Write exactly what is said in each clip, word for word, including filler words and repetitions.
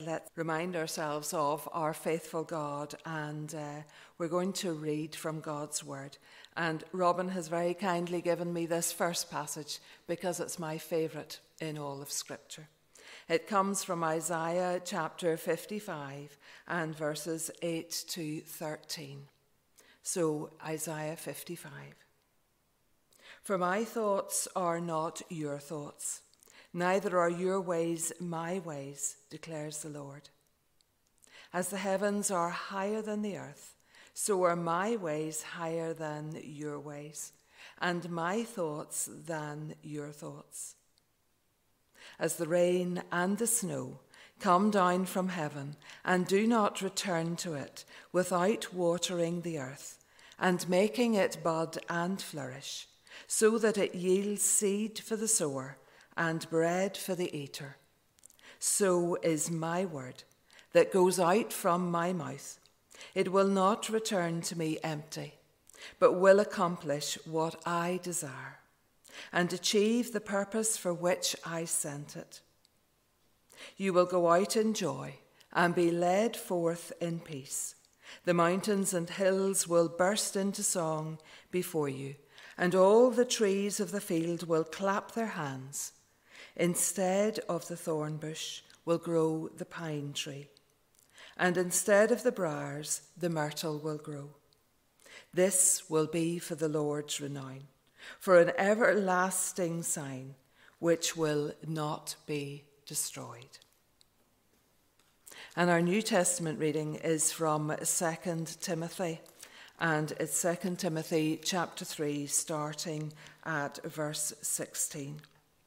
Let's remind ourselves of our faithful God, and uh, we're going to read from God's Word. And Robin has very kindly given me this first passage because it's my favourite in all of Scripture. It comes from Isaiah chapter fifty-five and verses eight to thirteen. So, Isaiah fifty-five. For my thoughts are not your thoughts, neither are your ways my ways, declares the Lord. As the heavens are higher than the earth, so are my ways higher than your ways, and my thoughts than your thoughts. As the rain and the snow come down from heaven and do not return to it without watering the earth and making it bud and flourish, so that it yields seed for the sower and bread for the eater, so is my word that goes out from my mouth. It will not return to me empty, but will accomplish what I desire and achieve the purpose for which I sent it. You will go out in joy and be led forth in peace. The mountains and hills will burst into song before you, and all the trees of the field will clap their hands. Instead of the thorn bush will grow the pine tree, and instead of the briars, the myrtle will grow. This will be for the Lord's renown, for an everlasting sign which will not be destroyed. And our New Testament reading is from Second Timothy, and it's Second Timothy chapter three, starting at verse sixteen.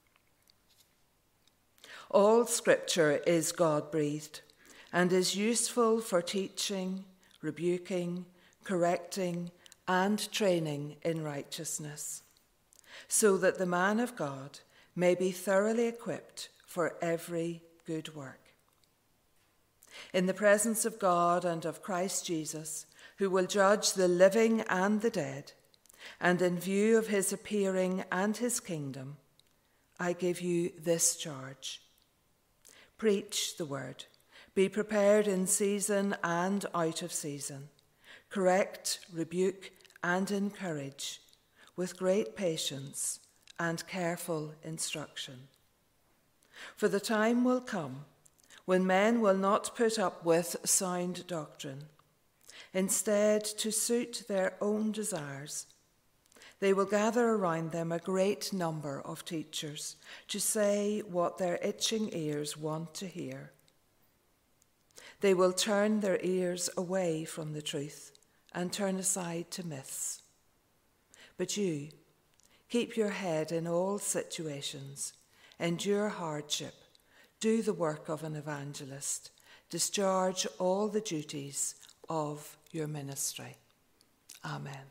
All Scripture is God-breathed and is useful for teaching, rebuking, correcting, and training in righteousness, so that the man of God may be thoroughly equipped for every good work. In the presence of God and of Christ Jesus, who will judge the living and the dead, and in view of his appearing and his kingdom, I give you this charge. Preach the word. Be prepared in season and out of season. Correct, rebuke, and encourage with great patience and careful instruction. For the time will come when men will not put up with sound doctrine. Instead, to suit their own desires, they will gather around them a great number of teachers to say what their itching ears want to hear. They will turn their ears away from the truth and turn aside to myths. But you, keep your head in all situations, endure hardship, do the work of an evangelist, discharge all the duties of your ministry. Amen.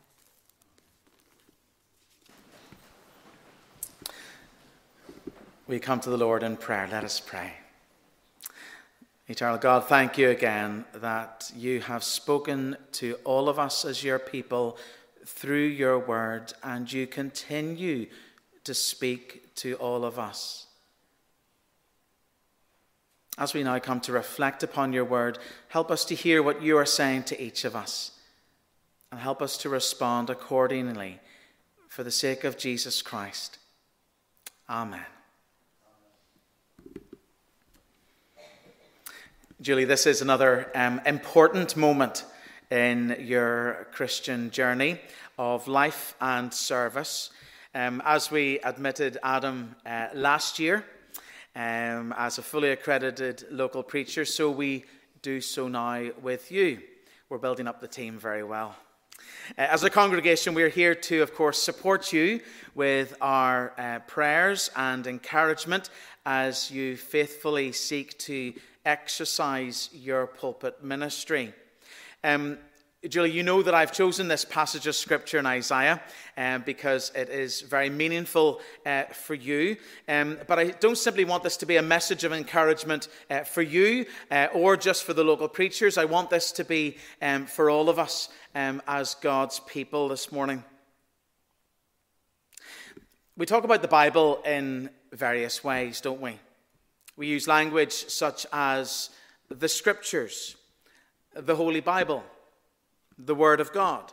We come to the Lord in prayer. Let us pray. Eternal God, thank you again that you have spoken to all of us as your people through your word, and you continue to speak to all of us. As we now come to reflect upon your word, help us to hear what you are saying to each of us, and help us to respond accordingly for the sake of Jesus Christ. Amen. Julie, this is another um, important moment in your Christian journey of life and service. Um, as we admitted Adam uh, last year um, as a fully accredited local preacher, so we do so now with you. We're building up the team very well. Uh, as a congregation, we're here to, of course, support you with our uh, prayers and encouragement as you faithfully seek to exercise your pulpit ministry. Um, Julie, you know that I've chosen this passage of Scripture in Isaiah um, because it is very meaningful uh, for you. Um, but I don't simply want this to be a message of encouragement uh, for you uh, or just for the local preachers. I want this to be um, for all of us um, as God's people this morning. We talk about the Bible in various ways, don't we? We use language such as the Scriptures, the Holy Bible, the Word of God.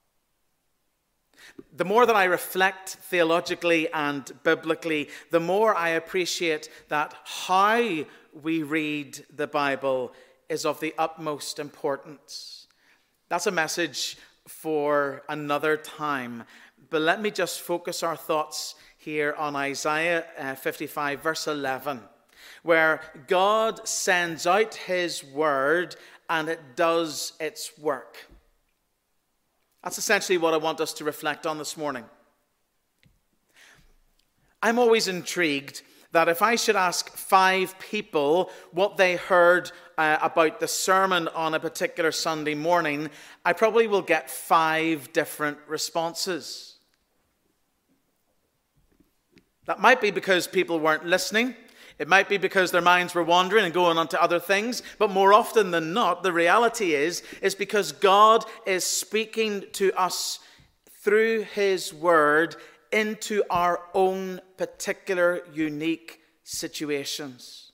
The more that I reflect theologically and biblically, the more I appreciate that how we read the Bible is of the utmost importance. That's a message for another time. But let me just focus our thoughts here on Isaiah fifty-five, verse eleven, where God sends out his word and it does its work. That's essentially what I want us to reflect on this morning. I'm always intrigued that if I should ask five people what they heard uh, about the sermon on a particular Sunday morning, I probably will get five different responses. That might be because people weren't listening. It might be because their minds were wandering and going on to other things. But more often than not, the reality is, is because God is speaking to us through his word into our own particular unique situations.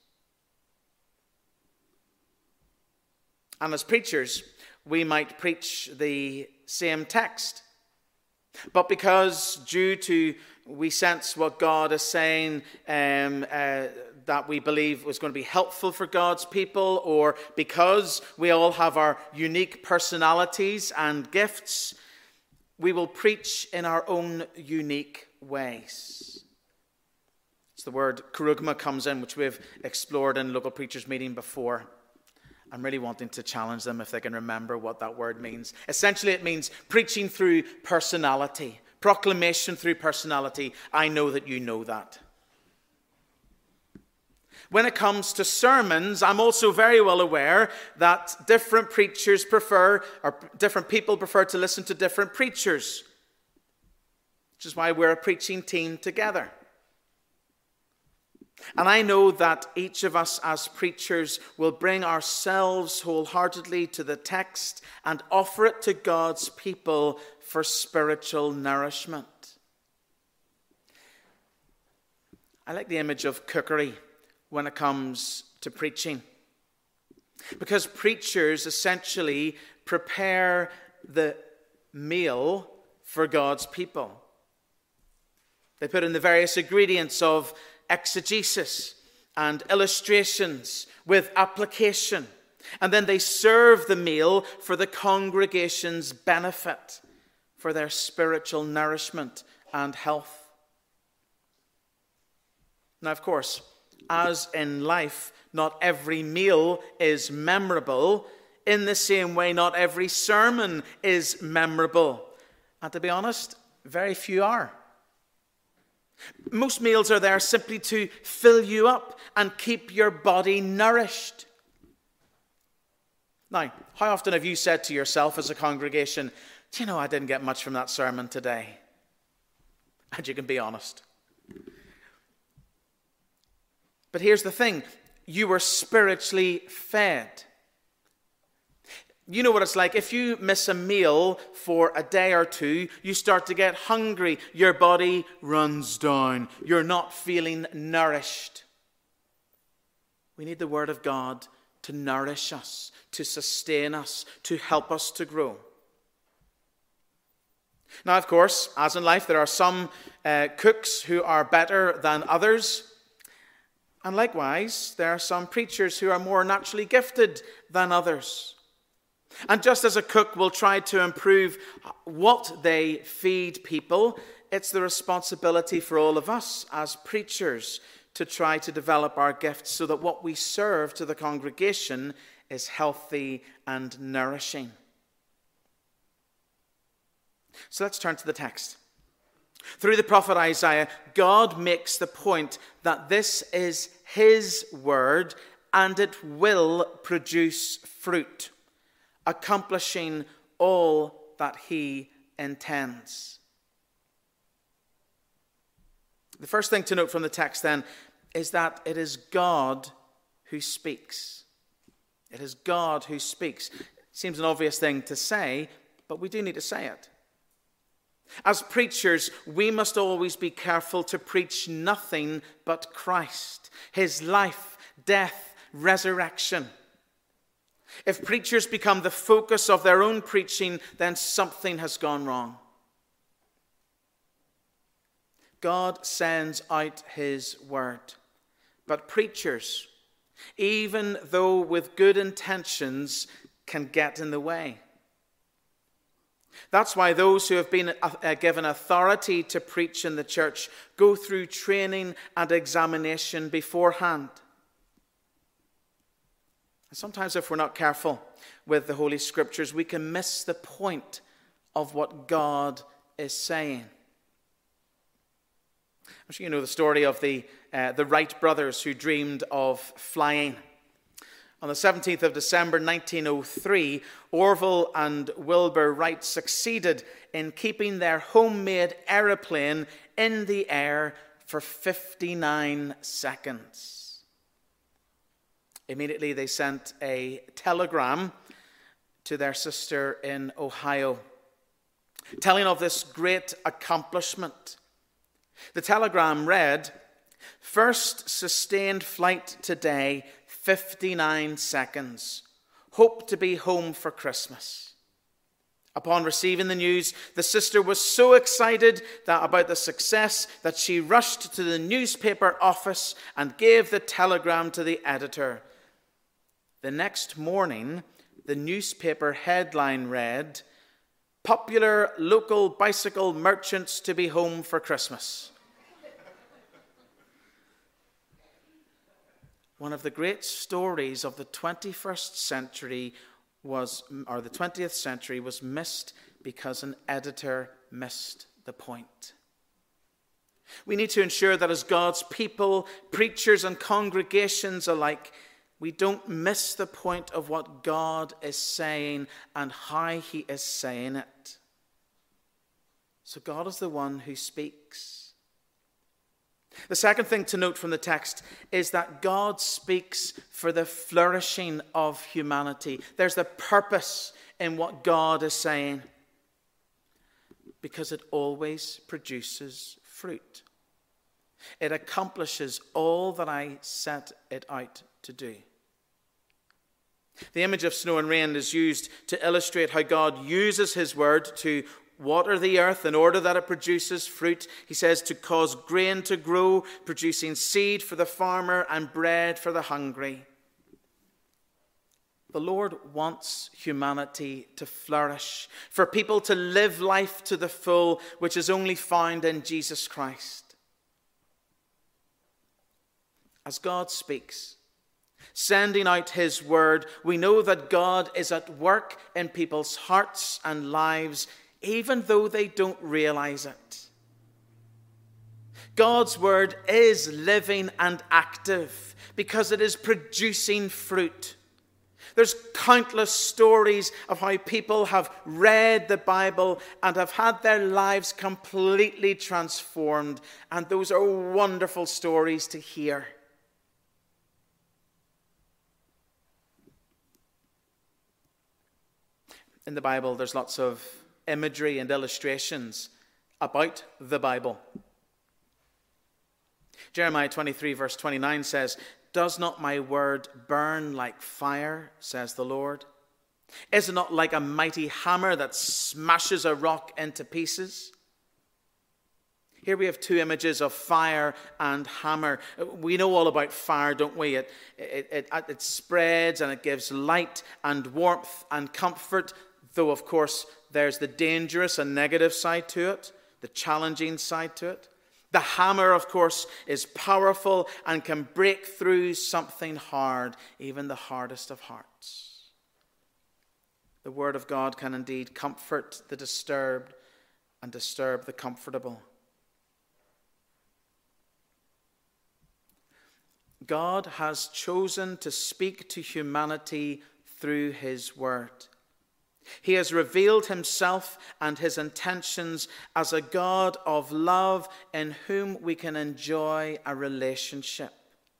And as preachers, we might preach the same text. But because due to we sense what God is saying um, uh, that we believe was going to be helpful for God's people, or because we all have our unique personalities and gifts, we will preach in our own unique ways. It's the word kerugma comes in, which we've explored in local preachers' meeting before. I'm really wanting to challenge them if they can remember what that word means. Essentially, it means preaching through personality. Proclamation through personality. I know that you know that. When it comes to sermons, I'm also very well aware that different preachers prefer, or different people prefer to listen to different preachers. Which is why we're a preaching team together. And I know that each of us as preachers will bring ourselves wholeheartedly to the text and offer it to God's people for spiritual nourishment. I like the image of cookery when it comes to preaching, because preachers essentially prepare the meal for God's people. They put in the various ingredients of exegesis and illustrations with application. And then they serve the meal for the congregation's benefit, for their spiritual nourishment and health. Now, of course, as in life, not every meal is memorable. In the same way, not every sermon is memorable. And to be honest, very few are. Most meals are there simply to fill you up and keep your body nourished. Now, how often have you said to yourself as a congregation, do you know, I didn't get much from that sermon today? And you can be honest. But here's the thing, you were spiritually fed. You know what it's like. If you miss a meal for a day or two, you start to get hungry. Your body runs down. You're not feeling nourished. We need the Word of God to nourish us, to sustain us, to help us to grow. Now, of course, as in life, there are some uh, cooks who are better than others. And likewise, there are some preachers who are more naturally gifted than others. And just as a cook will try to improve what they feed people, it's the responsibility for all of us as preachers to try to develop our gifts so that what we serve to the congregation is healthy and nourishing. So let's turn to the text. Through the prophet Isaiah, God makes the point that this is his word and it will produce fruit, accomplishing all that he intends. The first thing to note from the text then is that it is God who speaks. It is God who speaks. It seems an obvious thing to say, but we do need to say it. As preachers, we must always be careful to preach nothing but Christ, his life, death, resurrection. If preachers become the focus of their own preaching, then something has gone wrong. God sends out his word, but preachers, even though with good intentions, can get in the way. That's why those who have been given authority to preach in the church go through training and examination beforehand. And sometimes if we're not careful with the Holy Scriptures, we can miss the point of what God is saying. I'm sure you know the story of the, uh, the Wright brothers who dreamed of flying. On the seventeenth of December nineteen oh three, Orville and Wilbur Wright succeeded in keeping their homemade aeroplane in the air for fifty-nine seconds. Immediately they sent a telegram to their sister in Ohio, telling of this great accomplishment. The telegram read, "First sustained flight today, fifty-nine seconds. Hope to be home for Christmas." Upon receiving the news, the sister was so excited that about the success that she rushed to the newspaper office and gave the telegram to the editor. The next morning, the newspaper headline read, "Popular local bicycle merchants to be home for Christmas." One of the great stories of the twenty-first century was, or the twentieth century was missed because an editor missed the point. We need to ensure that as God's people, preachers and congregations alike, we don't miss the point of what God is saying and how he is saying it. So God is the one who speaks. The second thing to note from the text is that God speaks for the flourishing of humanity. There's the purpose in what God is saying, because it always produces fruit. It accomplishes all that I set it out to do. The image of snow and rain is used to illustrate how God uses his word to water the earth in order that it produces fruit. He says to cause grain to grow, producing seed for the farmer and bread for the hungry. The Lord wants humanity to flourish, for people to live life to the full, which is only found in Jesus Christ. As God speaks, sending out his word, we know that God is at work in people's hearts and lives, even though they don't realize it. God's word is living and active because it is producing fruit. There's countless stories of how people have read the Bible and have had their lives completely transformed, and those are wonderful stories to hear. In the Bible, there's lots of imagery and illustrations about the Bible. Jeremiah twenty-three verse twenty-nine says, "Does not my word burn like fire, says the Lord? Is it not like a mighty hammer that smashes a rock into pieces?" Here we have two images of fire and hammer. We know all about fire, don't we? It, it, it, it spreads and it gives light and warmth and comfort, though, of course, there's the dangerous and negative side to it, the challenging side to it. The hammer, of course, is powerful and can break through something hard, even the hardest of hearts. The word of God can indeed comfort the disturbed and disturb the comfortable. God has chosen to speak to humanity through his word. He has revealed himself and his intentions as a God of love in whom we can enjoy a relationship.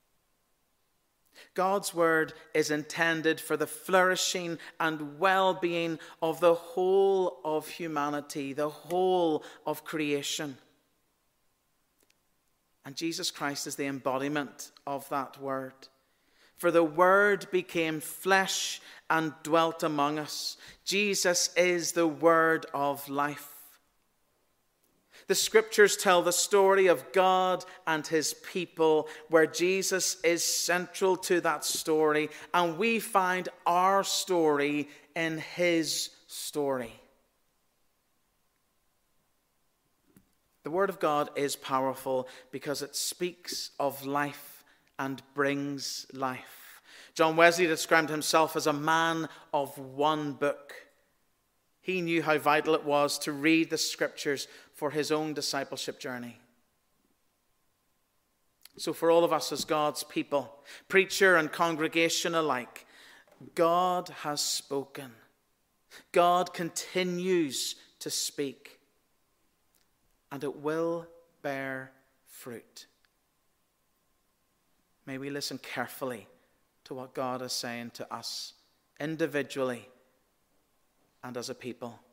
God's word is intended for the flourishing and well-being of the whole of humanity, the whole of creation. And Jesus Christ is the embodiment of that word. For the Word became flesh and dwelt among us. Jesus is the Word of life. The Scriptures tell the story of God and his people, where Jesus is central to that story, and we find our story in his story. The Word of God is powerful because it speaks of life and brings life. John Wesley described himself as a man of one book. He knew how vital it was to read the Scriptures for his own discipleship journey. So for all of us as God's people, preacher and congregation alike, God has spoken. God continues to speak. And it will bear fruit. May we listen carefully to what God is saying to us individually and as a people.